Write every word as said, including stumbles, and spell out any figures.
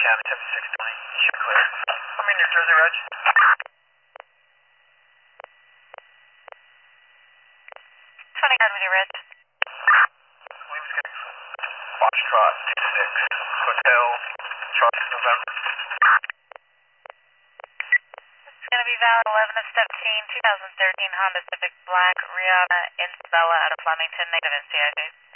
County, seventy-six twenty. Should clear. I'm in New Jersey, Reg. twenty guard with you, Reg. We was getting Foxtrot six Hotel Charlie November. It's going to be valid eleven of seventeen, twenty thirteen Honda Civic Black Rihanna Isabella out of Flemington, native N C I D.